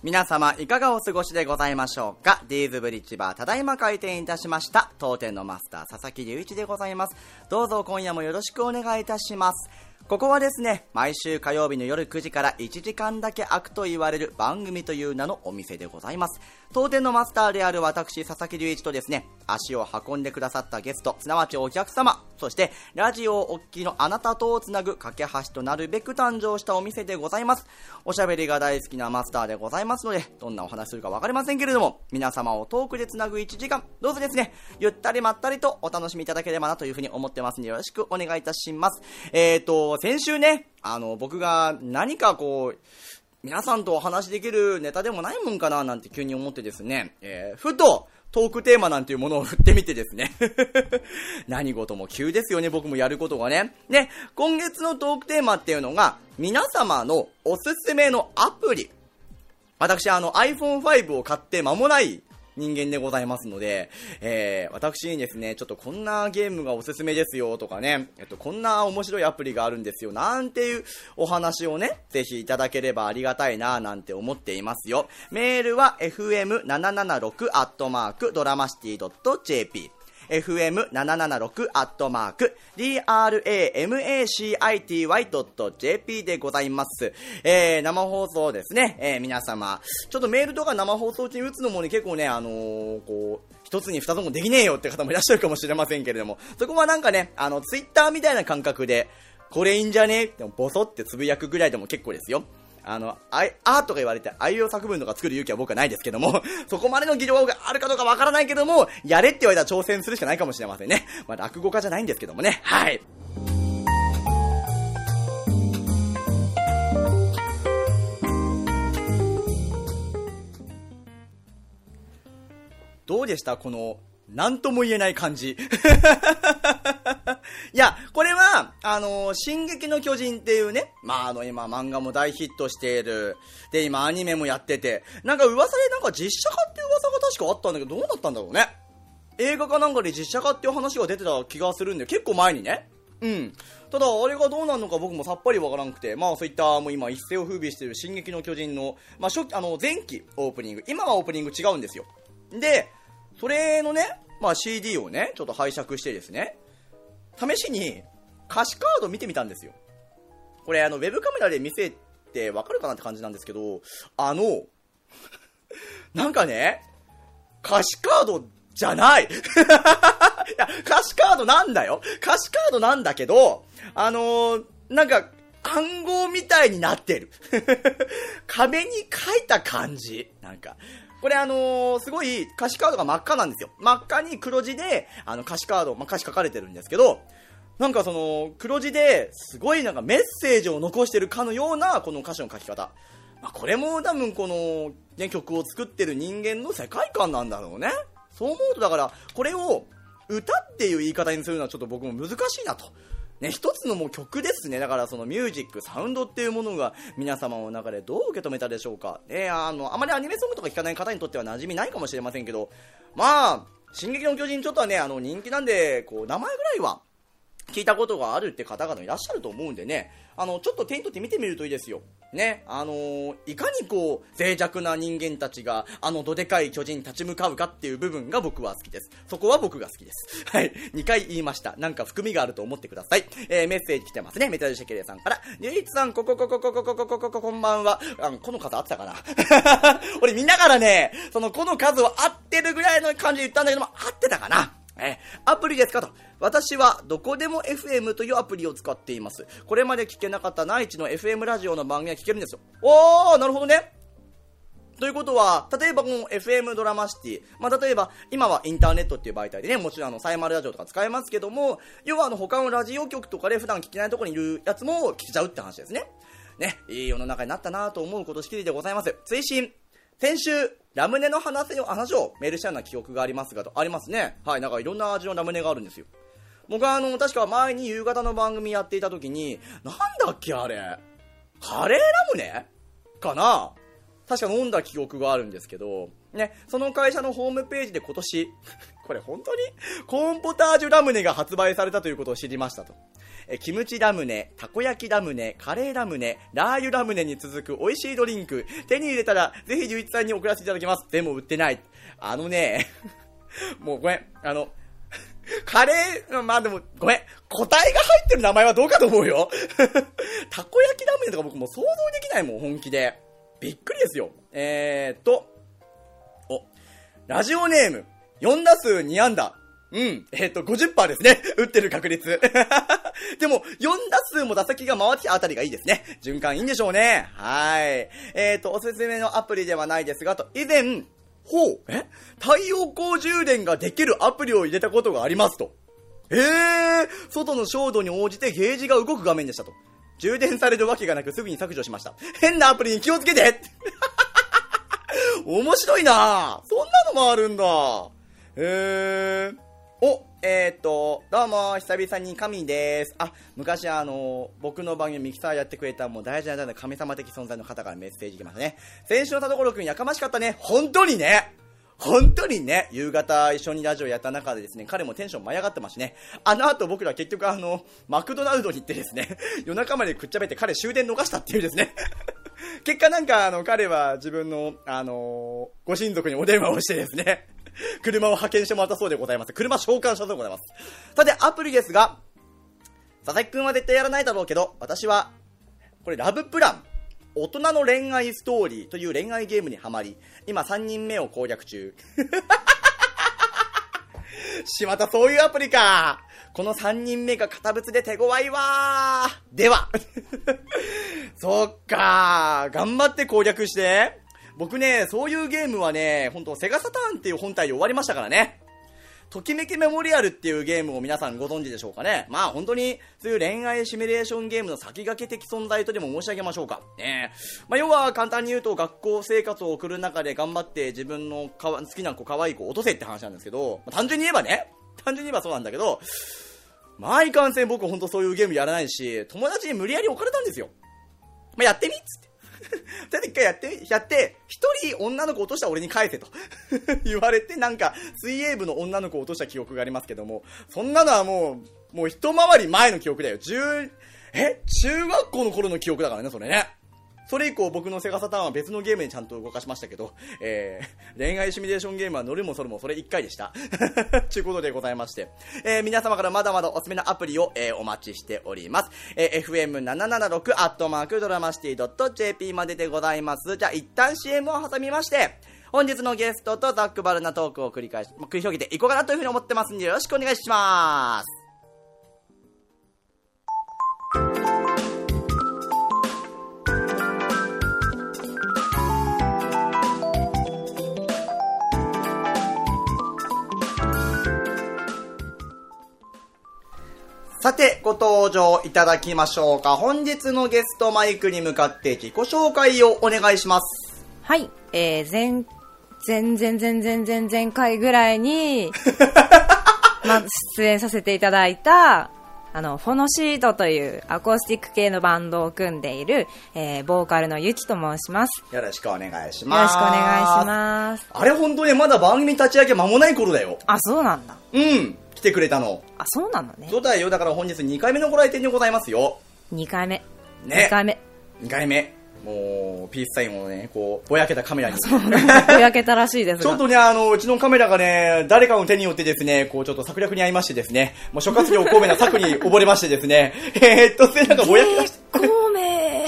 皆様いかがお過ごしでございましょうか。ディーズブリッジバーただいま開店いたしました当店のマスター佐々木隆一でございます。どうぞ今夜もよろしくお願いいたします。ここはですね、毎週火曜日の夜9時から1時間だけ開くと言われる番組という名のお店でございます。当店のマスターである私佐々木隆一とですね、足を運んでくださったゲスト、すなわちお客様、そしてラジオをお聞きのあなたとをつなぐ架け橋となるべく誕生したお店でございます。おしゃべりが大好きなマスターでございますので、どんなお話するか分かりませんけれども、皆様をトークでつなぐ1時間、どうぞですね、ゆったりまったりとお楽しみいただければなというふうに思ってますので、よろしくお願いいたします。先週ね、僕が何か皆さんとお話できるネタでもないもんかななんて急に思ってですね、ふとトークテーマなんていうものを振ってみてですね何事も急ですよね、僕もやることがね。で、今月のトークテーマっていうのが、皆様のおすすめのアプリ。私iPhone5 を買って間もない人間でございますので、私にですね、ちょっとこんなゲームがおすすめですよとかね、こんな面白いアプリがあるんですよなんていうお話をね、ぜひいただければありがたいななんて思っていますよ。メールは fm776@dramacity.jp fm776@dramacity.jp でございます。生放送ですね。皆様、ちょっとメールとか生放送中に打つのもね、結構ね、一つに二つもできねえよって方もいらっしゃるかもしれませんけれども、そこはなんかね、ツイッターみたいな感覚で、これいいんじゃねってボソってつぶやくぐらいでも結構ですよ。とか言われて、あいうえお作文とか作る勇気は僕はないですけども、そこまでの技量があるかどうかわからないけども、やれって言われたら挑戦するしかないかもしれませんね。まあ、落語家じゃないんですけどもね。はい。どうでしたこの、なんとも言えない感じ。いや、これは、進撃の巨人っていうね、今漫画も大ヒットしている。で、今アニメもやってて、なんか噂でなんか実写化っていう噂が確かあったんだけど、どうなったんだろうね。映画かなんかで実写化っていう話が出てた気がするんで、結構前にね。うん。ただ、あれがどうなるのか僕もさっぱりわからなくて、そういったもう今一世を風靡している進撃の巨人の、前期オープニング、今はオープニング違うんですよ。で、それのね、CD をね、ちょっと拝借してですね、試しに歌詞カード見てみたんですよ。これウェブカメラで見せてわかるかなって感じなんですけど、なんかね、歌詞カードじゃないいや、歌詞カードなんだよ。歌詞カードなんだけど、なんか暗号みたいになってる壁に書いた感じ。なんかこれすごい歌詞カードが真っ赤なんですよ。真っ赤に黒字で歌詞カード、歌詞書かれてるんですけど、なんかその黒字ですごいなんかメッセージを残してるかのようなこの歌詞の書き方。これも多分この、ね、曲を作ってる人間の世界観なんだろうね。そう思うとだからこれを歌っていう言い方にするのはちょっと僕も難しいなと。ね、一つのもう曲ですね。だからそのミュージック、サウンドっていうものが皆様の中でどう受け止めたでしょうか。あまりアニメソングとか聴かない方にとっては馴染みないかもしれませんけど、進撃の巨人ちょっとはね、人気なんで、名前ぐらいは聞いたことがあるって方々いらっしゃると思うんでね、ちょっと手に取って見てみるといいですよ。ね、いかに脆弱な人間たちがどでかい巨人に立ち向かうかっていう部分が僕は好きです。そこは僕が好きです。はい、2回言いました。なんか含みがあると思ってください。メッセージ来てますね。メタルシェケレさんから、リュウイチさん、こんばんは。この数合ってたかな俺見ながらね、この数を合ってるぐらいの感じで言ったんだけども、合ってたかな。アプリですかと。私はどこでも FM というアプリを使っています。これまで聞けなかった内地の FM ラジオの番組が聞けるんですよ。なるほどね。ということは、例えばこの FM ドラマシティ、例えば今はインターネットっていう媒体でね、もちろんサイマルラジオとか使えますけども、要は他のラジオ局とかで普段聞けないところにいるやつも聞けちゃうって話ですね。ね、いい世の中になったなと思うことしきりでございます。追伸、先週ラムネの話をメールしたような記憶がありますが、ありますね。はい、なんかいろんな味のラムネがあるんですよ。僕は確か前に夕方の番組やっていた時に、なんだっけあれ、カレーラムネかな、確か飲んだ記憶があるんですけど、 ね、その会社のホームページで今年、これ本当にコーンポタージュラムネが発売されたということを知りましたと。キムチラムネ、たこ焼きラムネ、カレーラムネ、ラー油ラムネに続く美味しいドリンク、手に入れたらぜひ11さんに送らせていただきます。でも売ってない。もうごめん、カレー、まあでも、ごめん、答えが入ってる名前はどうかと思うよ。たこ焼きラムネとか僕もう想像できないもん、本気で。びっくりですよ。ラジオネーム、4打数2安打。50% ですね。打ってる確率。でも、4打数も打席が回ってきたあたりがいいですね。循環いいんでしょうね。はい。おすすめのアプリではないですが、以前、太陽光充電ができるアプリを入れたことがありますと。外の照度に応じてゲージが動く画面でしたと。充電されるわけがなくすぐに削除しました。変なアプリに気をつけて面白いなぁ。そんなのもあるんだ。どうも、久々に神です。昔僕の番組ミキサーやってくれたもう大事な神様的存在の方からメッセージ来ましたね。先週の田所くんやかましかったね。本当にね。夕方一緒にラジオやった中でですね、彼もテンション舞い上がってましね。後僕ら結局マクドナルドに行ってですね、夜中までくっちゃべって彼終電逃したっていうですね。結果なんか彼は自分のご親族にお電話をしてですね、車を派遣してもらったそうでございます。車召喚したそうでございます。さて、アプリですが、佐々木くんは絶対やらないだろうけど、私は、これラブプラン、大人の恋愛ストーリーという恋愛ゲームにハマり、今3人目を攻略中。しまたそういうアプリか。この3人目が堅物で手強いわー。では。そっかー。頑張って攻略して。僕ね、そういうゲームはね、ほんとセガサターンっていう本体で終わりましたからね。ときめきメモリアルっていうゲームを皆さんご存知でしょうかね。まあ本当にそういう恋愛シミュレーションゲームの先駆け的存在とでも申し上げましょうか。要は簡単に言うと学校生活を送る中で頑張って自分の好きな子可愛い子を落とせって話なんですけど、単純に言えばそうなんだけど、まあいかんせん僕ほんとそういうゲームやらないし、友達に無理やり置かれたんですよ。やってみっつって。だって一回やって、一人女の子落とした俺に返せと言われて、なんか水泳部の女の子を落とした記憶がありますけども、そんなのはもう一回り前の記憶だよ。中学校の頃の記憶だからね、それね。それ以降僕のセガサターンは別のゲームにちゃんと動かしましたけど、恋愛シミュレーションゲームは乗るもそれもそれ1回でしたということでございまして、皆様からまだまだおすすめのアプリを、お待ちしております。fm776@dramacity.jp まででございます。じゃあ一旦 CM を挟みまして、本日のゲストとザックバルなトークを繰り広げていこうかなというふうに思ってますんで、よろしくお願いします。さて、ご登場いただきましょうか。本日のゲストマイクに向かって自己紹介をお願いします。 はい、前回ぐらいに、出演させていただいた、フォノシートというアコースティック系のバンドを組んでいる、ボーカルのゆきと申します。 よろしくお願いします。 よろしくお願いします。 あれ本当にまだ番組立ち上げ間もない頃だよ。 あ、そうなんだ。 来てくれたの。 あ、そうなのね。 そうだよ。だから本日2回目のご来店でございますよ。 2回目。 ね。 2回目。 もう、ピースサインをね、こう、ぼやけたカメラに。 そう、ぼやけたらしいですが。 ちょっとね、うちのカメラがね、誰かの手によってですね、こう、ちょっと策略に合いましてですね、もう諸葛亮孔明な策に溺れましてですね、なんかぼやけ出して。 孔明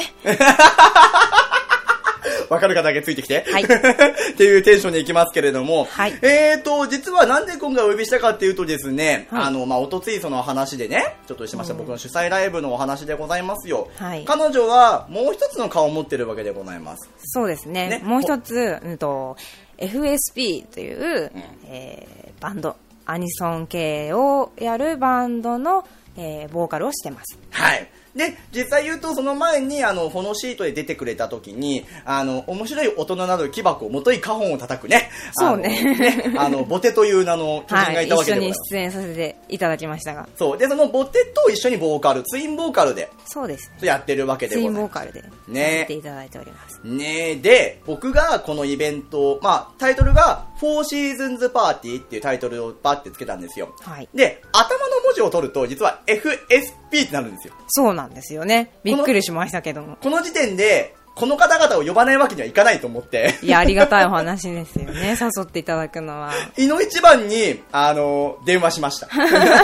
わかる方だけついてきて。 はい。 っていうテンションでいきますけれども。 はい。 実はなんで今回お呼びしたかっていうとですね、 はい、 おとついその話でね、ちょっとしてました、僕の主催ライブのお話でございますよ。 はい。 彼女はもう一つの顔を持ってるわけでございます。 そうですね。もう一つ、FSP という、バンド、アニソン系をやるバンドの、ボーカルをしてます。 はい。 で、実際言うと、その前に、フォノシートで出てくれた時に、面白い大人など木箱をもといカホンを叩くね。 そうね。 ボテという名の巨人がいたわけでございます。 一緒に出演させていただきましたが。 そう。で、そのボテと一緒にボーカル、ツインボーカルで。 そうですね。 やってるわけでございます。 ツインボーカルで。 ね。 やっていただいております。 ね。で、僕がこのイベント、タイトルが、4 Seasons Party っていうタイトルをバッてつけたんですよ。 はい。 で、頭の文字を取ると、実は FSP ってなるんですよ。 そうなんですよね。びっくりしましたけども。 この時点で、この方々を呼ばないわけにはいかないと思って。 いや、ありがたいお話ですよね。誘っていただくのは。 いの一番に、電話しました。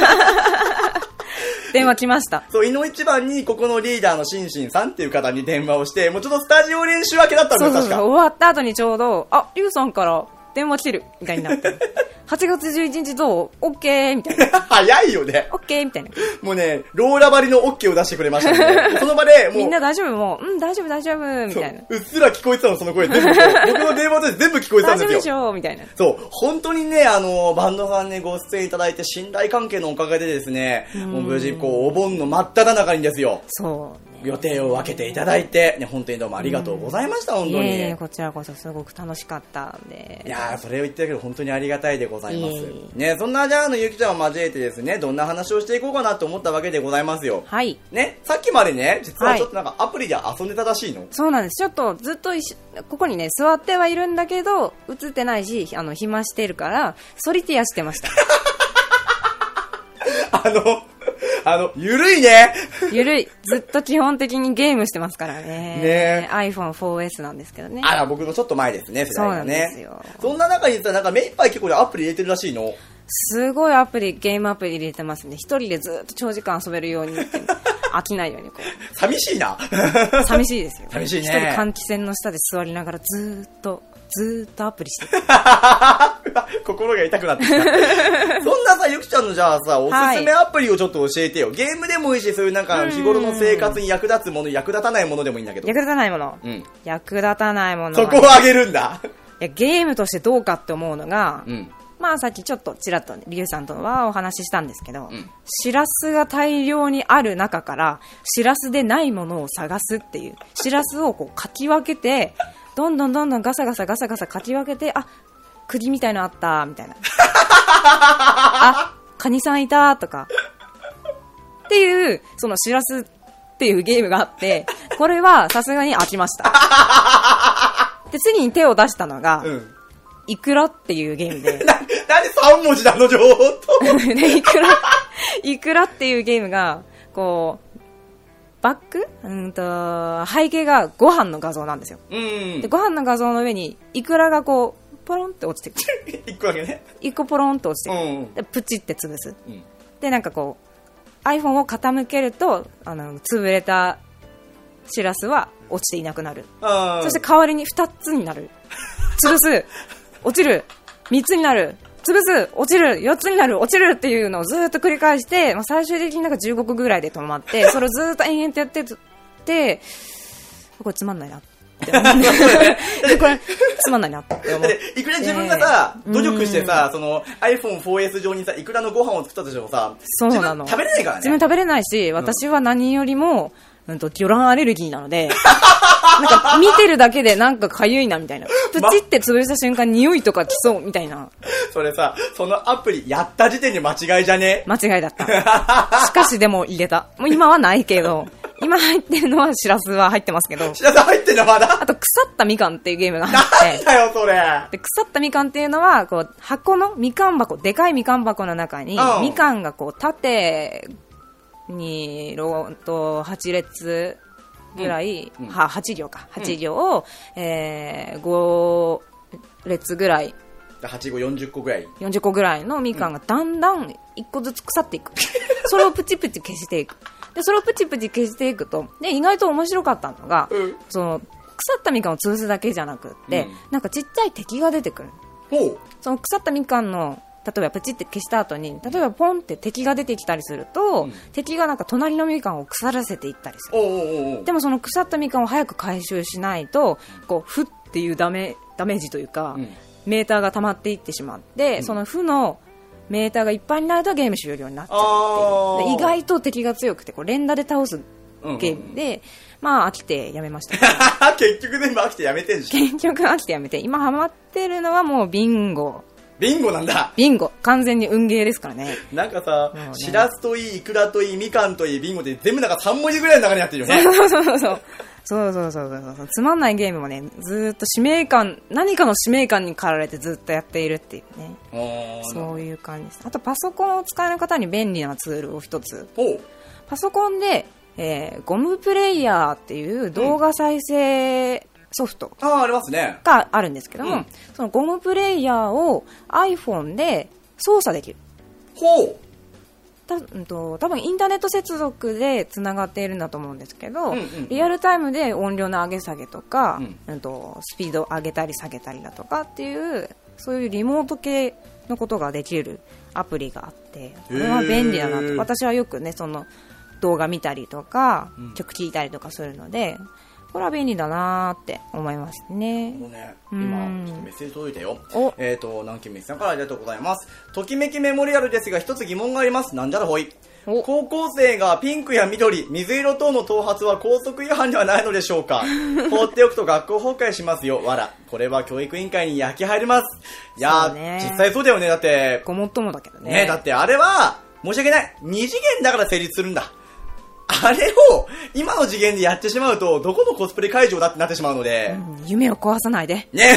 電話来ました。 そう、いの一番に、ここのリーダーのシンシンさんっていう方に電話をして、もうちょっとスタジオ練習明けだったんですよ、確か。 終わった後にちょうど、リュウさんから電話来てる、みたいになって。8月11日どう ?OK? みたいな。 早いよね。 OK? みたいな。 もうね、ローラ張りの OK を出してくれましたね。その場で、もう。 みんな大丈夫もう、大丈夫大丈夫みたいな。 うっすら聞こえてたの、その声。全部僕の電話で全部聞こえてたんですよ。 大丈夫でしょみたいな。 そう、本当にね、バンドさんね、ご出演いただいて、信頼関係のおかげでですね、もう無事、お盆の真っ只中にですよ。 そう。 予定を分けていただいて、ね、本当にどうもありがとうございました、本当に。 こちらこそすごく楽しかったんで。 いやー、それを言ってるけど本当にありがたいでございます。ね、そんなじゃあゆきちゃんを交えてですね、どんな話をしていこうかなと思ったわけでございますよ。 はい。 ね、さっきまでね、実はちょっとなんかアプリで遊んでたらしいの。 そうなんです。ちょっとずっとここにね、座ってはいるんだけど、映ってないし、暇してるから、ソリティアしてました。 ゆるいね。 ゆるい。ずっと基本的にゲームしてますからね。iPhone 4S なんですけどね。 僕のちょっと前ですね、世代がね。 そうなんですよ。 そんな中にさ、なんか目いっぱい結構アプリ入れてるらしいの。 すごいゲームアプリ入れてますね。一人でずっと長時間遊べるようにって、飽きないようにこう。 寂しいな。 寂しいですよ。 寂しいね。 一人換気扇の下で座りながらずっとアプリしてる。 心が痛くなってきた。そんなさ、ゆきちゃんのじゃあさ、おすすめアプリをちょっと教えてよ。ゲームでもいいし、そういうなんか日頃の生活に役立つもの、役立たないものでもいいんだけど。 役立たないもの。役立たないもの。 そこをあげるんだ。 いや、ゲームとしてどうかって思うのが、さっきちょっとちらっとリュウさんとはお話ししたんですけど、シラスが大量にある中からシラスでないものを探すっていう、シラスをこうかき分けて、どんどんガサガサかき分けて、釘みたいのあったみたいな。カニさんいたとかっていう、そのシラスっていうゲームがあって、これはさすがに飽きました。で、次に手を出したのが、イクラっていうゲームで。 なんで3文字なの情報と。 で、イクラっていうゲームが、こう、バック背景がご飯の画像なんですよ。で、ご飯の画像の上に、イクラがこう、ポロンって落ちてくる。 1個だけね。 1個ポロンって落ちてくる。で、プチって潰す。で、なんかこう、iPhone を傾けると、潰れたシラスは落ちていなくなる。そして代わりに2つになる。潰す。落ちる。3つになる。潰す。落ちる。4つになる。落ちるっていうのをずっと繰り返して、最終的になんか15個ぐらいで止まって、それをずっと延々とやってて、これつまんないなって思ってこれつまんないなって思って。 いくら自分がさ、努力してさ、その iPhone 4S 上にさ、いくらのご飯を作ったとしてもさ、 そうなの。 自分食べれないからね。 自分食べれないし、私は何よりも、魚卵アレルギーなので、なんか見てるだけでなんか痒いなみたいな。プチって潰した瞬間匂いとか来そうみたいな。 それさ、そのアプリやった時点で間違いじゃね？ 間違いだった。しかしでも入れた。もう今はないけど、今入ってるのはシラスは入ってますけど。 シラス入ってんのまだ？ あと腐ったみかんっていうゲームがあって。 なんだよそれ。 で、腐ったみかんっていうのは、こう、箱のみかん箱、でかいみかん箱の中に、みかんがこう、縦に、8列、ぐらい、8行か、8行を、5列ぐらい、 8個40個ぐらい 40個ぐらいのみかんがだんだん1個ずつ腐っていく。それをプチプチ消していく。で、それをプチプチ消していくと、で、意外と面白かったのが、その、腐ったみかんを潰すだけじゃなくって、なんかちっちゃい敵が出てくる。その腐ったみかんの、例えばプチって消した後に、例えばポンって敵が出てきたりすると、敵がなんか隣のみかんを腐らせていったりする。でもその腐ったみかんを早く回収しないと、こう、負っていうダメージというか、メーターが溜まっていってしまって、その負のメーターがいっぱいになるとゲーム終了になっちゃうっていう。意外と敵が強くて、こう連打で倒すゲームで、まあ飽きてやめました。 結局全部飽きてやめてんじゃん。 結局飽きてやめて、今ハマってるのはもうビンゴ。 ビンゴなんだ。 ビンゴ。完全に運ゲーですからね。 なんかさ、しらすといい、いくらといい、みかんといい、ビンゴって全部なんか3文字ぐらいの中にやってるよね。そう。つまんないゲームもね、ずーっと使命感、何かの使命感に駆られてずっとやっているっていうね。そういう感じです。あとパソコンを使える方に便利なツールを一つ。パソコンで、ゴムプレイヤーっていう動画再生ソフトありますね。 があるんですけども、そのゴムプレイヤーを iPhone で操作できる。多分インターネット接続でつながっているんだと思うんですけど、リアルタイムで音量の上げ下げとか、スピード上げたり下げたりだとかっていうそういうリモート系のことができるアプリがあって、これは便利だなと。私はよくねその動画見たりとか、曲聴いたりとかするので、これは便利だなーって思いますね。 もうね、今ちょっとメッセージ届いたよ。南京メッセさんからありがとうございます。ときめきメモリアルですが一つ疑問があります。なんじゃらほい。高校生がピンクや緑、水色等の頭髪は校則違反ではないのでしょうか。放っておくと学校崩壊しますよ。わら。これは教育委員会に焼き入ります。いやー、実際そうだよね。だってごもっともだけどね。 だってあれは申し訳ない。二次元だから成立するんだ。あれを今の次元でやってしまうとどこのコスプレ会場だってなってしまうので、 夢を壊さないでね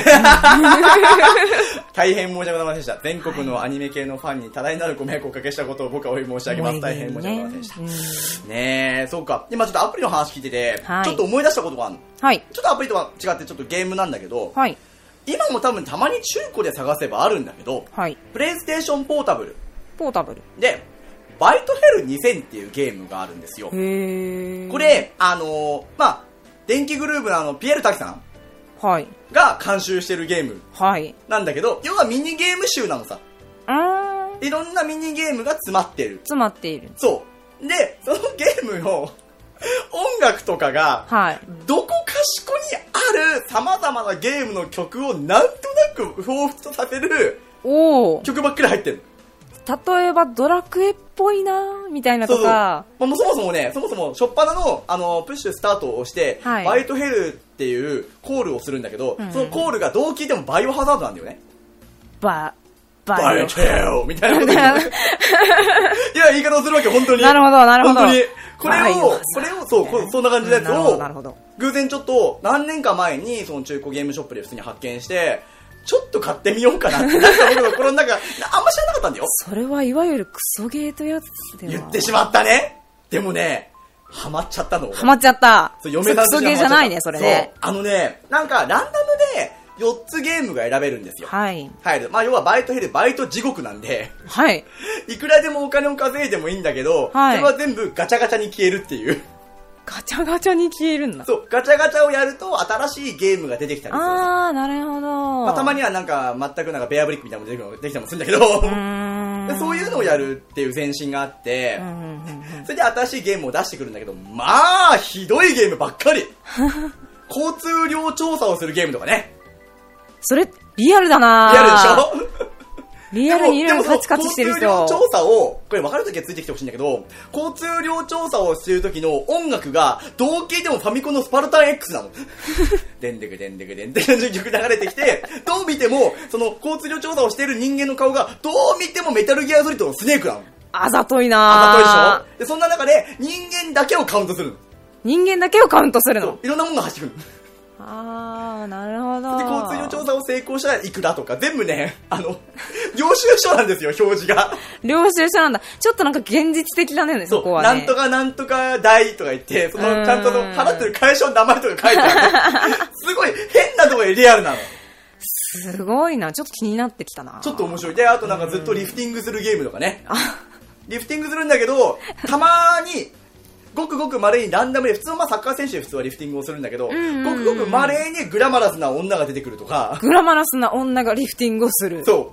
大変申し訳ございませんでした。全国のアニメ系のファンに多大なるご迷惑をおかけしたことを僕はお詫び申し上げます。大変申し訳ございませんでしたね。そうか、今ちょっとアプリの話聞いてて、ちょっと思い出したことがあるの。ちょっとアプリとは違ってちょっとゲームなんだけど、今も多分たまに中古で探せばあるんだけど、プレイステーションポータブルでバイトヘル2000っていうゲームがあるんですよ。これ電気グルーヴのピエール滝さんが監修してるゲームなんだけど、要はミニゲーム集なのさ。いろんなミニゲームが詰まっている。そうで、そのゲームの音楽とかが、どこかしこにある様々なゲームの曲をなんとなく彷彿とさせる曲ばっかり入ってる。 例えばドラクエっぽいなみたいなとか、 そもそも初っ端のプッシュスタートを押して、バイトヘルっていうコールをするんだけど、そのコールがどう聞いてもバイオハザードなんだよね。 バイトヘルみたいなこといや言い方をするわけ本当に。 なるほど本当にこれをそんな感じのやつを偶然ちょっと何年か前にその中古ゲームショップで普通に発見して、ちょっと買ってみようかなって僕の心の中あんま知らなかったんだよ。 それはいわゆるクソゲーとやつでは。 言ってしまったね。でもね、ハマっちゃったの。 ハマっちゃった。 嫁なんクソゲーじゃないね、それね。 なんかランダムで4つゲームが選べるんですよ。要はバイトヘル、バイト地獄なんで、いくらでもお金を稼いでもいいんだけど、それは全部ガチャガチャに消えるっていう。 ガチャガチャに消えるんだ。 そう、ガチャガチャをやると新しいゲームが出てきたりする。 なるほど。 たまにはなんか全くなんかベアブリックみたいなのも出てきたりもするんだけど、そういうのをやるっていう前進があって、それで新しいゲームを出してくるんだけど、ひどいゲームばっかり。交通量調査をするゲームとかね。 それリアルだな。 リアルでしょ。 リアルにいろいろカチカチしてる人。 交通量調査を、これ分かるときはついてきてほしいんだけど、交通量調査をしてるときの音楽が、同期でもファミコンのスパルタン X なの。でんでくでんでくでんでくの曲流れてきて、どう見ても、その交通量調査をしている人間の顔が、どう見てもメタルギアソリッドのスネークなの。 あざといな。 あざといでしょ。で、そんな中で、人間だけをカウントするの。 人間だけをカウントするの。 いろんなものが走ってくる。 なるほど。 で、交通量調査を成功したらいくらとか、全部ね、領収書なんですよ、表示が。 領収書なんだ。ちょっとなんか現実的だね、そこはね。 なんとかなんとか代とか言って、ちゃんと払ってる会社の名前とか書いてある。すごい変なところでリアルなの。 すごいな、ちょっと気になってきたな。 ちょっと面白い。で、あとなんかずっとリフティングするゲームとかね。リフティングするんだけど、たまに、ごくごく稀にランダムで、普通のサッカー選手で普通はリフティングをするんだけど、ごくごく稀にグラマラスな女が出てくるとか。 グラマラスな女がリフティングをする。 そう。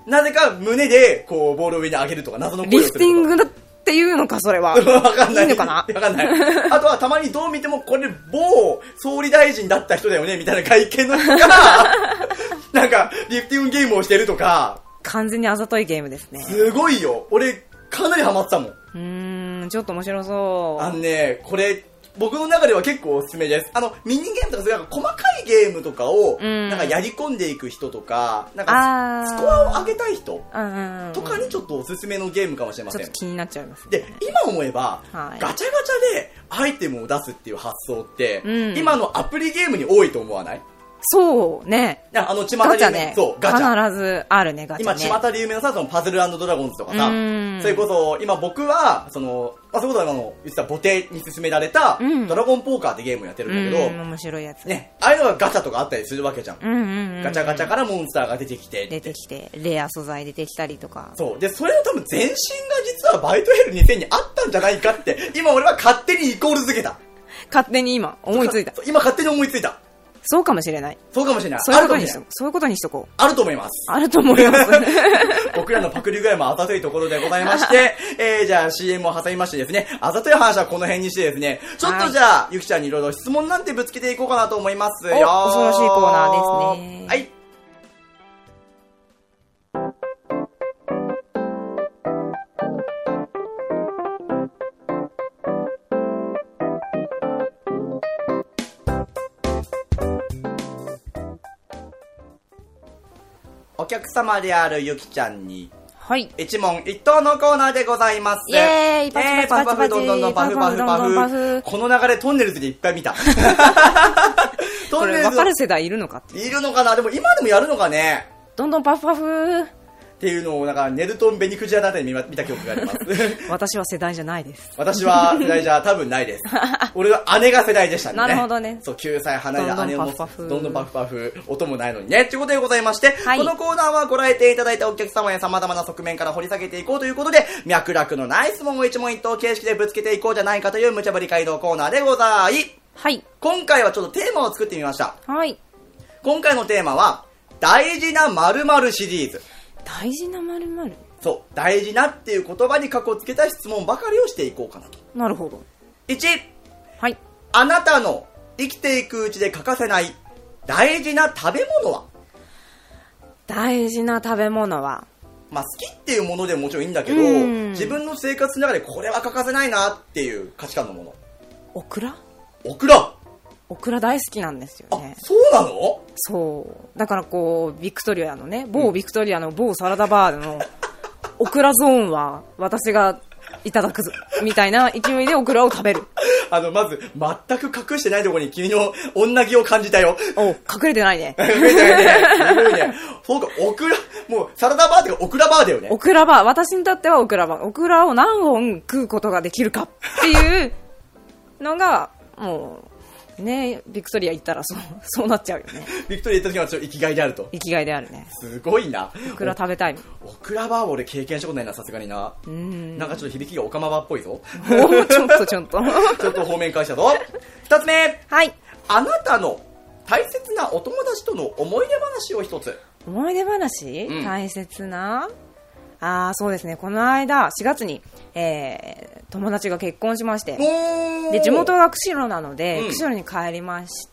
なぜか胸で、ボールを上に上げるとか、謎の声をするとか。 リフティングだっていうのか、それは。 わかんない。 いいのかな？ わかんない。あとはたまにどう見ても、これ、某総理大臣だった人だよね、みたいな外見の人が、なんか、リフティングゲームをしてるとか。 完全にあざといゲームですね。 すごいよ。俺、かなりハマってたもん。 ちょっと面白そう。 これ、 僕の中では結構おすすめです。ミニゲームとかそういう細かいゲームとかを、なんかやり込んでいく人とか、なんかスコアを上げたい人とかにちょっとおすすめのゲームかもしれません。 ちょっと気になっちゃいますね。 で、今思えば、ガチャガチャでアイテムを出すっていう発想って、今のアプリゲームに多いと思わない？ そうね。 巷でガチャね。 そう、ガチャ。 必ずあるね、ガチャね。 今、巷で有名なさ、そのパズル&ドラゴンズとかさ、それこそ、今僕は、そういうことは言ってたボテに勧められた、ドラゴンポーカーってゲームをやってるんだけど、 面白いやつ。 ね、ああいうのがガチャとかあったりするわけじゃん。ガチャガチャからモンスターが出てきて。 レア素材出てきたりとか。 そう。で、それの多分前身が実はバイトヘル2000にあったんじゃないかって、今俺は勝手にイコール付けた。 勝手に今、思いついた。 今勝手に思いついた。 そうかもしれない。 そうかもしれない。 そういうことにしとこう。 あると思います。 あると思います。 僕らのパクリ具合もあざといところでございまして、じゃあ CM を挟みましてですね、あざとい話はこの辺にしてですね、ちょっとじゃあ、ゆきちゃんにいろいろ質問なんてぶつけていこうかなと思いますよ。 恐ろしいコーナーですね。 はい。お客様であるゆきちゃんに、 はい。 一問一答のコーナーでございます。 イェーイパフパフパフどんどんパフパフパフ。この流れトンネルズでいっぱい見た。 これ分かる世代いるのかって。 いるのかな。でも今でもやるのかね。 どんどんパフパフ。 っていうのをなんかネルトン・ベニクジラのあたりに見た記憶があります。 私は世代じゃないです。 私は世代じゃ多分ないです。俺は姉が世代でしたね。 なるほどね。 そう、9歳離れた姉を持つ。どんどんパフパフ。音もないのにね。ということでございまして、はい、このコーナーはご来店いただいたお客様や様々な側面から掘り下げていこうということで、脈絡のない質問を一問一答形式でぶつけていこうじゃないかという無茶ぶり街道コーナーでござい。 はい。 今回はちょっとテーマを作ってみました。 はい。 今回のテーマは、大事な〇〇シリーズ。 大事な〇〇？ そう、大事なっていう言葉に括弧つけた質問ばかりをしていこうかなと。 なるほど。 1、 はい。 あなたの生きていくうちで欠かせない大事な食べ物は？ 大事な食べ物は、 まあ好きっていうものでももちろんいいんだけど、自分の生活の中でこれは欠かせないなっていう価値観のもの。 オクラ？ オクラ？ オクラ大好きなんですよね。 あ、そうなの？ そう。だからこう、ビクトリアのね、某ビクトリアの某サラダバーのオクラゾーンは私がいただくぞ、みたいな勢いでオクラを食べる。 まず、全く隠してないところに君の女気を感じたよ。 お、隠れてないね。 隠れてないね。すごいね。そうか、オクラ、もうサラダバーってかオクラバーだよね。 オクラバー。私にとってはオクラバー。オクラを何本食うことができるかっていうのが、もう、ね、ビクトリア行ったらそうなっちゃうよね。ビクトリア行った時はちょっと生きがいであると。 生きがいであるね。 すごいな。 オクラ食べたい。 オクラバー俺経験したことないな、さすがにな。なんかちょっと響きがオカマバーっぽいぞ。 ちょっと方面返したぞ。2つ目。 はい。 あなたの大切なお友達との思い出話を一つ。 思い出話、大切な？そうですね。この間、4月に、友達が結婚しまして、で、地元が釧路なので、釧路に帰りまして、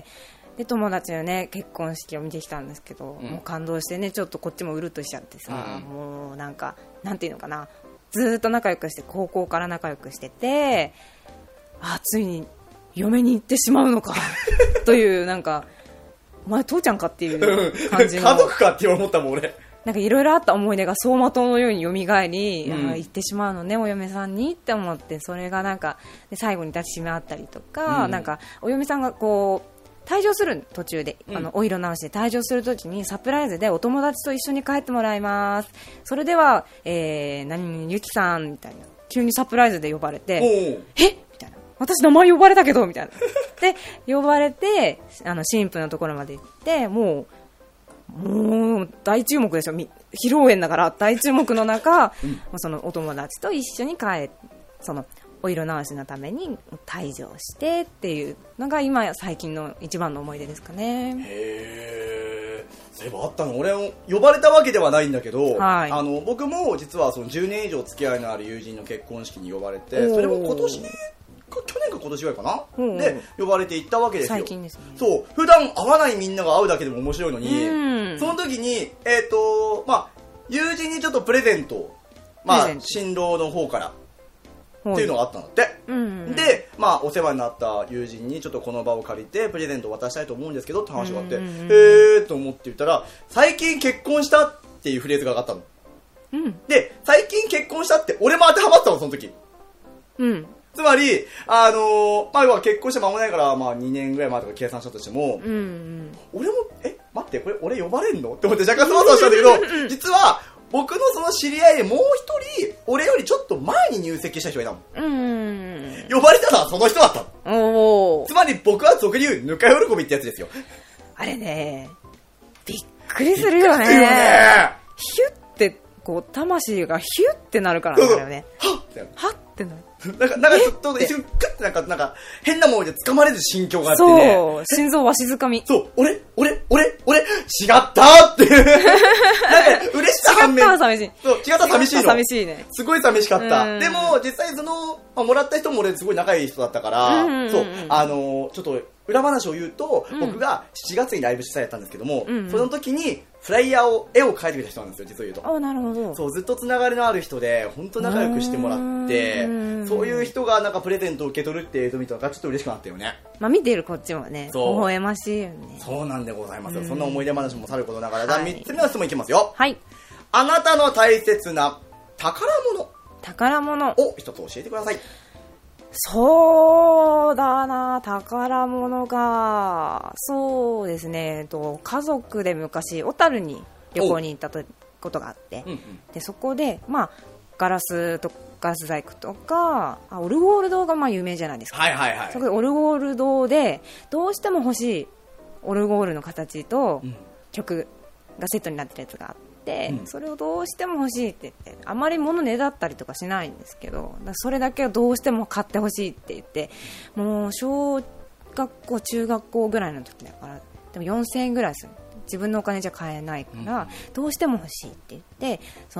で、友達のね、結婚式を見てきたんですけど、もう感動してね、ちょっとこっちもうるっとしちゃってさ、もうなんか、なんていうのかな、ずーっと仲良くして、高校から仲良くしてて、ついに嫁に行ってしまうのか、という、なんか、お前父ちゃんかっていう感じの。 家族かって思ったもん、俺。 なんかいろいろあった思い出が走馬灯のように蘇り、行ってしまうのね、お嫁さんにって思って、それがなんか、で最後に抱きしめ合ったりとか、なんか、お嫁さんがこう、退場する途中で、お色直しで退場するときにサプライズでお友達と一緒に帰ってもらいます。それでは、ゆきさんみたいな、急にサプライズで呼ばれて、みたいな。私名前呼ばれたけどみたいな。で、呼ばれて、新婦のところまで行って、もう大注目ですよ。披露宴だから大注目の中、そのお友達と一緒にそのお色直しのために退場してっていうのが最近の一番の思い出ですかね。 へー、そういえばあったの。俺も呼ばれたわけではないんだけど、 はい、 僕も実はその10年以上付き合いのある友人の結婚式に呼ばれて、それも今年去年か今年ぐらいかな、で呼ばれて行ったわけですよ。 最近ですね。 そう、普段会わないみんなが会うだけでも面白いのに、その時に友人にちょっとプレゼントを、新郎の方からっていうのがあったんだって。 で、まあ、お世話になった友人にちょっとこの場を借りてプレゼントを渡したいと思うんですけどって話があって、と思って言ったら、最近結婚したっていうフレーズが上がったの。で、最近結婚したって俺も当てはまったの、その時。つまり、まあ、要は結婚して間もないから、まあ、2年ぐらい前とか計算したとしても、俺も、待って、これ俺呼ばれんのって思って若干そわそわしたんだけど、実は、僕のその知り合いでもう一人、俺よりちょっと前に入籍した人がいたの。呼ばれたのはその人だったの。つまり僕は俗に言う、ぬか喜びってやつですよ。 あれね、びっくりするよね。ヒュッて、こう、魂がヒュッてなるからなんだよね。 はってなる。 なんかちょっと一瞬グッてなんか変なもので掴まれる心境があってね。 そう、心臓わしづかみ。 そう、俺、違ったってなんか嬉しさ反面。 違ったら寂しい。 そう、違ったら寂しいの。 寂しいね。 すごい寂しかった。でも、実際その、もらった人も俺すごい仲いい人だったから、そう、ちょっと裏話を言うと、僕が7月にライブ主催やったんですけども、その時にフライヤーを、絵を描いてくれた人なんですよ、実を言うと。 なるほど。 そう、ずっとつながりのある人で、本当仲良くしてもらって、そういう人がなんかプレゼントを受け取るっていうのを見たらちょっと嬉しくなったよね。 まあ見ているこっちもね、微笑ましいよね。 そうなんでございますよ。そんな思い出話もさることながら、じゃあ3つ目の質問いきますよ。 はい。 あなたの大切な宝物を一つ教えてください。 そうだな、宝物が、そうですね、家族で昔小樽に旅行に行ったことがあって、でそこで、まあ、ガラス細工とかオルゴール堂がまあ有名じゃないですか。そこでオルゴール堂でどうしても欲しいオルゴールの形と曲がセットになってるやつがあって、それをどうしても欲しいって言って、あまり物ねだったりとかしないんですけど、それだけはどうしても買ってほしいって言って、もう小学校中学校ぐらいの時だから、でも4000円ぐらいする、自分のお金じゃ買えないから、どうしても欲しいって言って、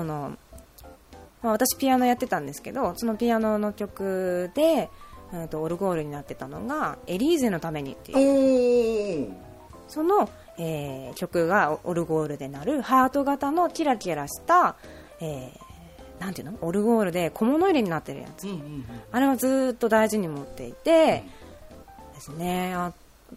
私ピアノやってたんですけど、そのピアノの曲で、オルゴールになってたのがエリーゼのためにっていう、その曲がオルゴールで鳴るハート型のキラキラした、なんていうの、オルゴールで小物入れになってるやつ、あれはずっと大事に持っていてですね。あ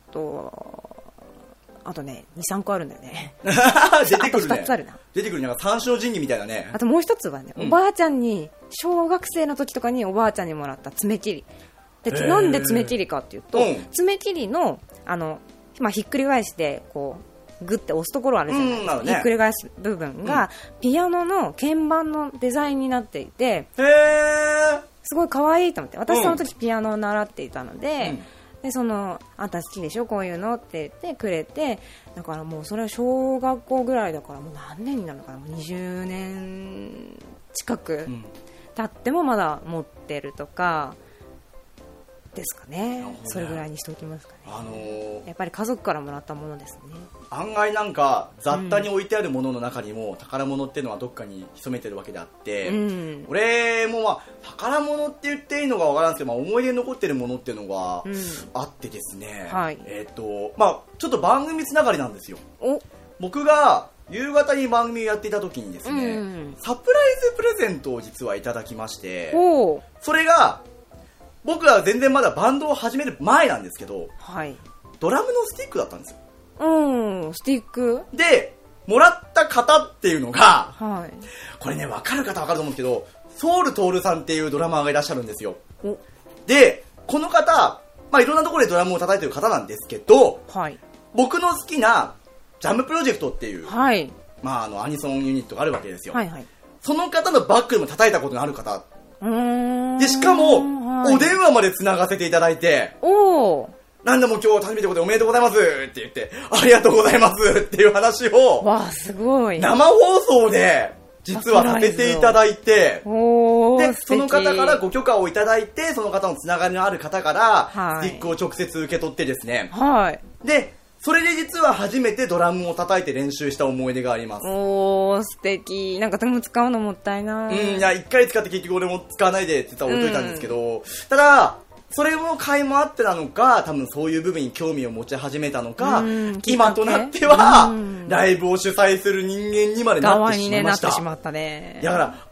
とね 2,3 個あるんだよね出てくるね。 あと2つあるな。 出てくる、なんか三種の神器みたいなね。 あともう一つはね、おばあちゃんに、小学生の時とかにおばあちゃんにもらった爪切りで、なんで爪切りかっていうと、爪切りのまあ、ひっくり返してこうグッて押すところあるじゃないですか、ひっくり返す部分が、ピアノの鍵盤のデザインになっていて、すごい可愛いと思って、私その時ピアノを習っていたので、であんた好きでしょこういうのって言ってくれて、だからもうそれは小学校ぐらいだから、もう何年になるのかな、もう20年近く経ってもまだ持ってるとかですかね。それぐらいにしておきますかね。やっぱり家族からもらったものですね。 案外なんか雑多に置いてあるものの中にも、宝物っていうのはどっかに潜めてるわけであって、俺もまあ宝物って言っていいのかわからんですけど、思い出に残ってるものっていうのがあってですね、まあちょっと番組つながりなんですよ。僕が夕方に番組をやっていた時にですね、サプライズプレゼントを実はいただきまして、それが僕は全然まだバンドを始める前なんですけど、ドラムのスティックだったんですよ。 スティックでもらった方っていうのが、これね、分かる方分かると思うんですけど、ソウルトールさんっていうドラマーがいらっしゃるんですよ。でこの方、まあ、いろんなところでドラムを叩いてる方なんですけど、僕の好きなジャムプロジェクトっていう、まあ、アニソンユニットがあるわけですよ。その方のバックでも叩いたことのある方で、しかも、お電話まで繋がせていただいて、なんでも今日初めておめでとうございますって言って、ありがとうございますっていう話を、 すごい生放送で実はさせていただいて、でその方からご許可をいただいて、その方のつながりのある方からスティックを直接受け取ってですね、でそれで実は初めてドラムを叩いて練習した思い出があります。 素敵。なんかでも使うのもったいない。 いや、一回使って結局俺も使わないでって言ったら置いといたんですけど、ただそれの甲斐もあってなのか、多分そういう部分に興味を持ち始めたのか、今となってはライブを主催する人間にまでなってしまいました。 側にね、なってしまったね。 だから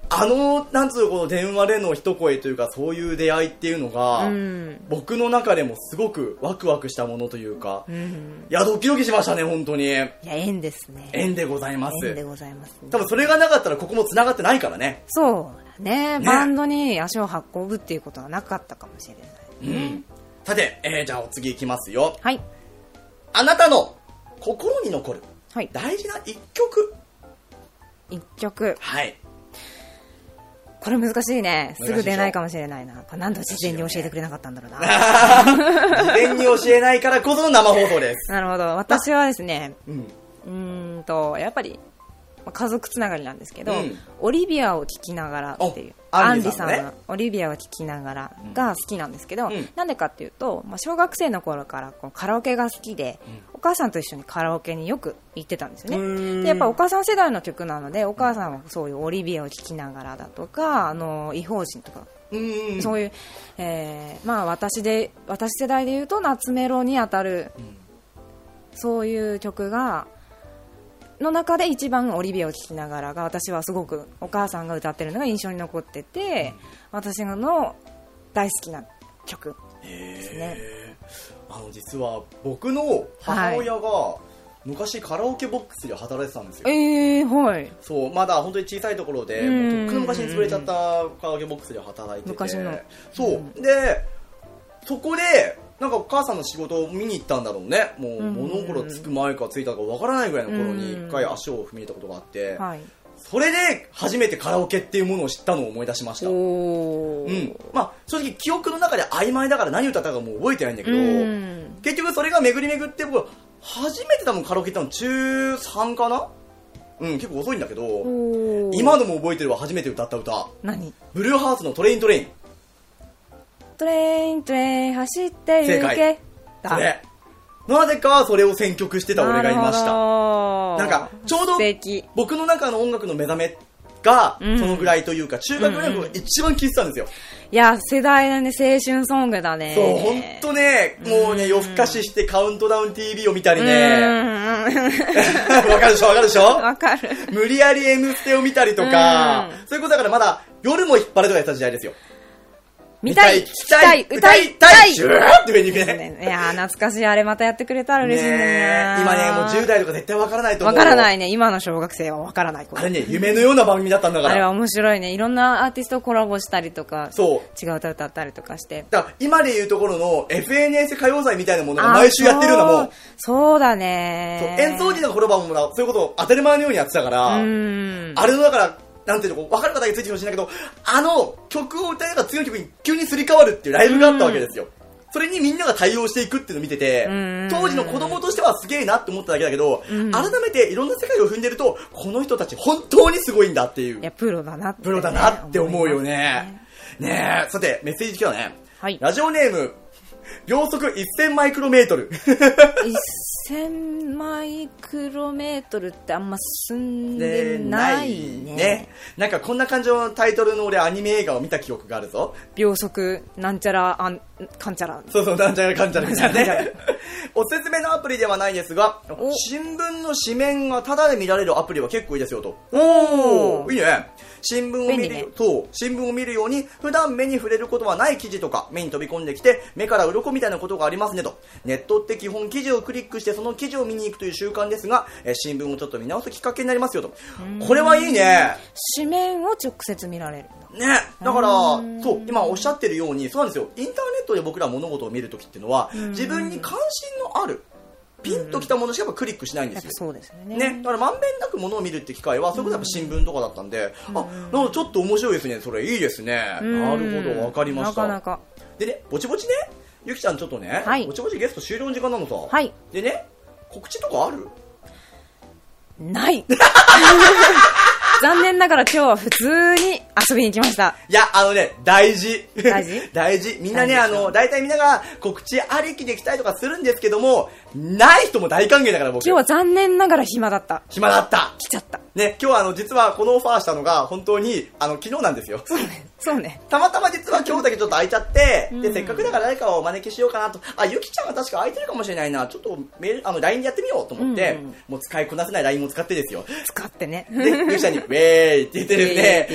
なんつうこの電話での一声というか、そういう出会いっていうのが、僕の中でもすごくワクワクしたものというか、いや、ドキドキしましたね、本当に。いや、 縁ですね。 縁でございます。 縁でございます、ね。 多分それがなかったらここも繋がってないからね。 そうね。バンドに足を運ぶっていうことはなかったかもしれない。 さて、じゃあお次いきますよ。 はい。 あなたの心に残る、 はい、 大事な一曲。 一曲。 はい。 これ難しいね。すぐ出ないかもしれないな。なんで事前に教えてくれなかったんだろうな。 事前に教えないからこその生放送です。 なるほど。私はですね、やっぱり家族つながりなんですけど、オリビアを聴きながらっていう、アンリさんのオリビアを聴きながらが好きなんですけど、なんでかっていうと、小学生の頃からこうカラオケが好きで、お母さんと一緒にカラオケによく行ってたんですよね。でやっぱお母さん世代の曲なので、お母さんはそういうオリビアを聴きながらだとか、異邦人とか、そういう、私世代でいうと夏メロに当たる、そういう曲がの中で一番オリビアを聴きながらが、私はすごくお母さんが歌ってるのが印象に残ってて、私の大好きな曲ですね。 実は僕の母親が昔カラオケボックスで働いてたんですよ。 はい。 そう、まだ本当に小さいところで、とっくの昔に潰れちゃったカラオケボックスで働いてて、 昔の。 そうで、そこでなんかお母さんの仕事を見に行ったんだろうね。もう物心つく前かついたかわからないぐらいの頃に一回足を踏み入れたことがあって、それで初めてカラオケっていうものを知ったのを思い出しました。正直記憶の中で曖昧だから何歌ったかもう覚えてないんだけど、結局それが巡り巡って僕初めて多分カラオケ行ったの中3かな。結構遅いんだけど、今でも覚えてるわ。初めて歌った歌、 何？ ブルーハーツのトレイントレイン。 トレイントレイン走って行け。 正解。それなぜかそれを選曲してた俺がいました。なんかちょうど僕の中の音楽の目覚めがそのぐらいというか、中学ぐらいの頃一番聴いてたんですよ。 いや、世代だね。青春ソングだね。 そう、ほんとね、もうね、夜更かししてカウントダウン TV を見たりね。わかるでしょわかる。 無理やり M ステを見たりとか、そういうことだからまだ夜も引っ張れとかやった時代ですよ。 見たい、聞きたい、歌いたい、シューって上に行くね。いやー、懐かしい。あれまたやってくれたら嬉しいね。 今ね、もう10代とか絶対わからないと思う。 わからないね。今の小学生はわからない。 あれね、夢のような番組だったんだから。 あれは面白いね。いろんなアーティストコラボしたりとか、 そう。 違う歌歌ったりとかして。 だから今でいうところの FNS 歌謡祭みたいなものが毎週やってるようなもん。 そうだね。 演奏時のコラボもそういうことを当たり前のようにやってたから、あれのだから、なんていうの、分かる方についてほしいんだけど、曲を歌いながら次の曲に急にすり替わるっていうライブがあったわけですよ。それにみんなが対応していくっていうのを見てて、当時の子供としてはすげえなって思っただけだけど、改めていろんな世界を踏んでると、この人たち本当にすごいんだっていう。 いや、プロだなって、ね。 プロだなって思うよね。ねえ、さて、メッセージ来たね。はい。ラジオネーム、秒速1000マイクロメートル。1000 マイクロメートルってあんま進んでないね。 なんかこんな感じのタイトルの俺アニメ映画を見た記憶があるぞ。 秒速なんちゃらかんちゃら。 そう、なんちゃらかんちゃらみたいなね。おすすめのアプリではないですが、新聞の紙面がタダで見られるアプリは結構いいですよと。おー、いいね。新聞を見るように普段目に触れることはない記事とか目に飛び込んできて目から鱗みたいなことがありますねと。ネットって基本記事をクリックしてその記事を見に行くという習慣ですが、新聞をちょっと見直すきっかけになりますよと。これはいいね。 紙面を直接見られるね。だからそう今おっしゃってるようにそうなんですよ。インターネットで僕ら物事を見るときっていうのは自分に関心のあるピンときたものしかやっぱクリックしないんですよ。 そうですよね。 だからまんべんなく物を見るって機会はそれこそやっぱ新聞とかだったんで、なんかちょっと面白いですね。それいいですね。なるほど、わかりました。 なかなか。 でね、ぼちぼちね、ゆきちゃんちょっとね、ぼちぼちゲスト終了の時間なのさ。 はい。 でね、告知とかある？ ない残念ながら今日は普通に遊びに行きました。 いや、大事。大事。みんなね、大体みんなが告知ありきで来たりとかするんですけども、ない人も大歓迎だから僕。 今日は残念ながら暇だった。 来ちゃった。ね、今日は実はこのオファーしたのが本当に、昨日なんですよ。 そうね。 たまたま実は今日だけちょっと空いちゃって、で、せっかくだから誰かをお招きしようかなと。ゆきちゃんは確か空いてるかもしれないな。ちょっとLINE でやってみようと思って、もう使いこなせない LINE も使ってですよ。 使ってね。 で、ゆきちゃんに、ウェーイって言ってですね、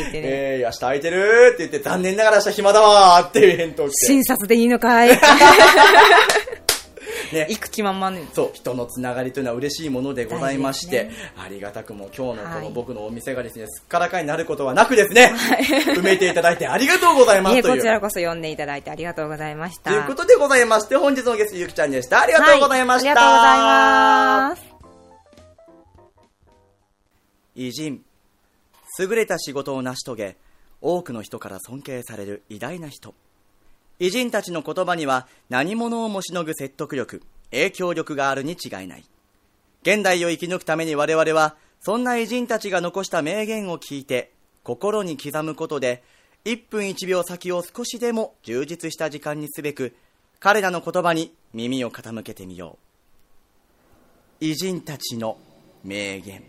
明日空いてるって言って、残念ながら明日暇だわーっていう返答をして。 診察でいいのかいね、 行く気満々ね。 そう、人のつながりというのは嬉しいものでございまして、ね、ありがたくも今日のこの僕のお店がですね、すっからかになることはなくですね、埋めていただいてありがとうございますという。 こちらこそ呼んでいただいてありがとうございました。 ということでございまして、本日のゲストゆきちゃんでした。ありがとうございました。 ありがとうございます。 偉人、優れた仕事を成し遂げ、多くの人から尊敬される偉大な人。偉人たちの言葉には何者をもしのぐ説得力、影響力があるに違いない。現代を生き抜くために我々は、そんな偉人たちが残した名言を聞いて、心に刻むことで、1分1秒先を少しでも充実した時間にすべく、彼らの言葉に耳を傾けてみよう。偉人たちの名言。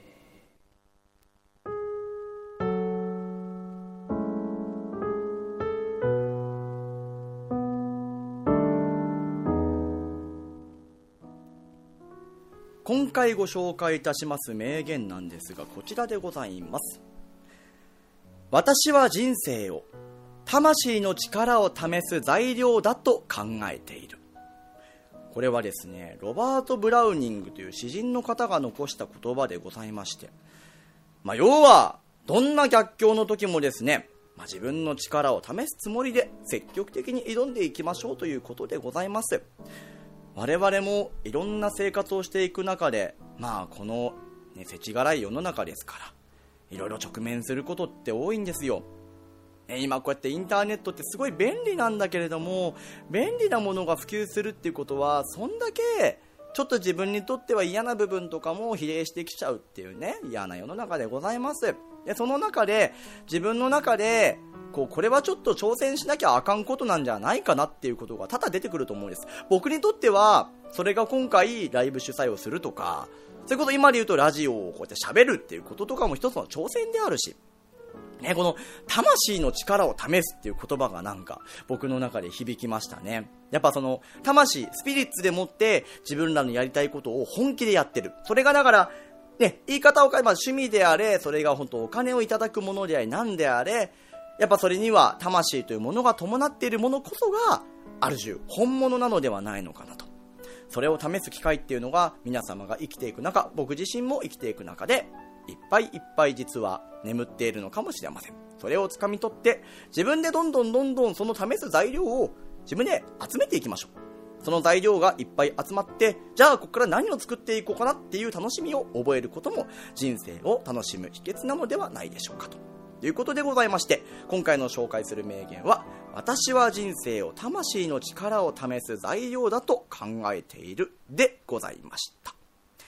今回ご紹介いたします名言なんですが、こちらでございます。私は人生を魂の力を試す材料だと考えている。これはですね、ロバート・ブラウニングという詩人の方が残した言葉でございまして、要はどんな逆境の時もですね、自分の力を試すつもりで積極的に挑んでいきましょうということでございます。我々もいろんな生活をしていく中で、この、世知辛い世の中ですから、いろいろ直面することって多いんですよ。今こうやってインターネットってすごい便利なんだけれども、便利なものが普及するっていうことは、そんだけちょっと自分にとっては嫌な部分とかも比例してきちゃうっていうね、嫌な世の中でございます。でその中で自分の中でこれはちょっと挑戦しなきゃあかんことなんじゃないかなっていうことが多々出てくると思うんです。僕にとってはそれが今回ライブ主催をするとか、そういうこと今で言うとラジオをこうやって喋るっていうこととかも一つの挑戦であるし、この魂の力を試すっていう言葉がなんか僕の中で響きましたね。やっぱその魂、スピリッツでもって自分らのやりたいことを本気でやってる。それがだからね、言い方を変えば趣味であれ、それが本当お金をいただくものであれ、なんであれ、やっぱそれには魂というものが伴っているものこそがある種本物なのではないのかなと。それを試す機会っていうのが皆様が生きていく中、僕自身も生きていく中でいっぱいいっぱい実は眠っているのかもしれません。それを掴み取って自分でどんどんその試す材料を自分で集めていきましょう。その材料がいっぱい集まって、じゃあここから何を作っていこうかなっていう楽しみを覚えることも人生を楽しむ秘訣なのではないでしょうかということでございまして、今回の紹介する名言は、私は人生を魂の力を試す材料だと考えているでございました。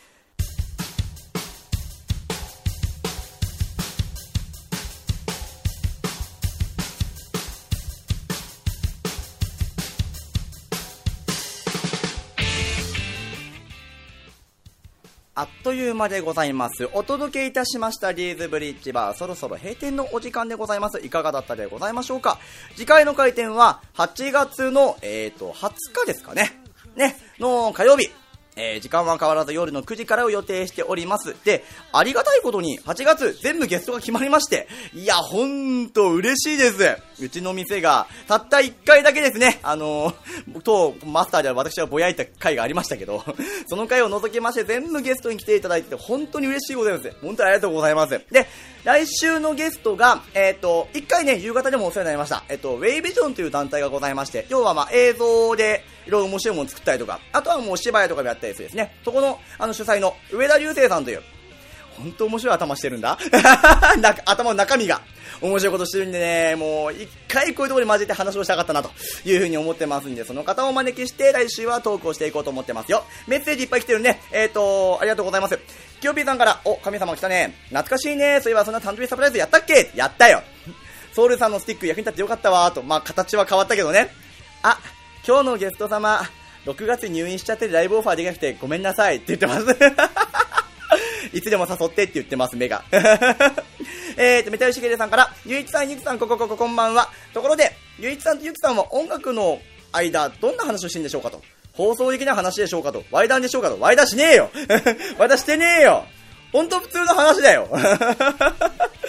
あっという間でございます。お届けいたしましたリーズブリッジバー、そろそろ閉店のお時間でございます。いかがだったでございましょうか。次回の開店は8月の、20日ですかね。の火曜日。時間は変わらず夜の9時からを予定しております。で、ありがたいことに8月全部ゲストが決まりまして、いや、ほんと嬉しいです。うちの店がたった1回だけですね、当マスターでは私はぼやいた回がありましたけど、その回を除きまして全部ゲストに来ていただいて本当に嬉しいございます。本当にありがとうございます。で、来週のゲストが、1回ね、夕方でもお世話になりました。ウェイビジョンという団体がございまして、要は映像でいろいろ面白いものを作ったりとか、あとはもう芝居とかでやったりするですね。そこの、主催の上田流星さんという、本当面白い頭してるんだ。頭の中身が面白いことしてるんでね、もう一回こういうところに混ぜて話をしたかったなというふうに思ってますんで、その方をお招きして来週はトークをしていこうと思ってますよ。メッセージいっぱい来てるんで、ありがとうございます。きよぴーさんから、神様来たね。懐かしいね。そういえばそんな誕生日サプライズやったっけ？やったよ。ソウルさんのスティック役に立ってよかったわと。形は変わったけどね。今日のゲスト様、6月に入院しちゃってライブオファーできなくてごめんなさいって言ってます。いつでも誘ってって言ってます、目が。メタルシゲレさんから、ゆういちさん、ゆきさん、こんばんは。ところで、ゆういちさんとゆきさんは音楽の間、どんな話をしてるんでしょうかと。放送的な話でしょうかと。ワイダンでしょうかと。ワイダンしねえよ。ワイダンしてねえよ。ほんと普通の話だよ。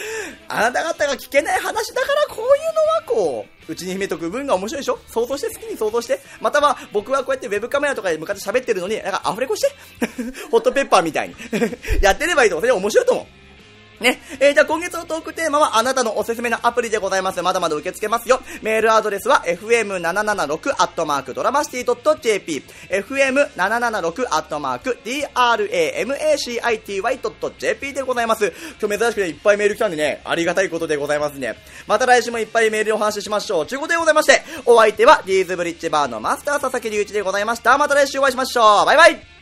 あなた方が聞けない話だからこういうのはこう、うちに秘めとく部分が面白いでしょ。想像して、好きに想像して。または僕はこうやってウェブカメラとかで向かって喋ってるのに、なんかアフレコして。ホットペッパーみたいに。やってればいいと思う。それ面白いと思う。ね。じゃあ今月のトークテーマはあなたのおすすめのアプリでございます。まだまだ受け付けますよ。メールアドレスは fm776@dramacity.jp fm776@dramacity.jp でございます。今日珍しくいっぱいメール来たんでね、ありがたいことでございますね。また来週もいっぱいメールでお話ししましょう。ということでございまして、お相手はディーズブリッジバーのマスター佐々木隆一でございました。また来週お会いしましょう。バイバイ。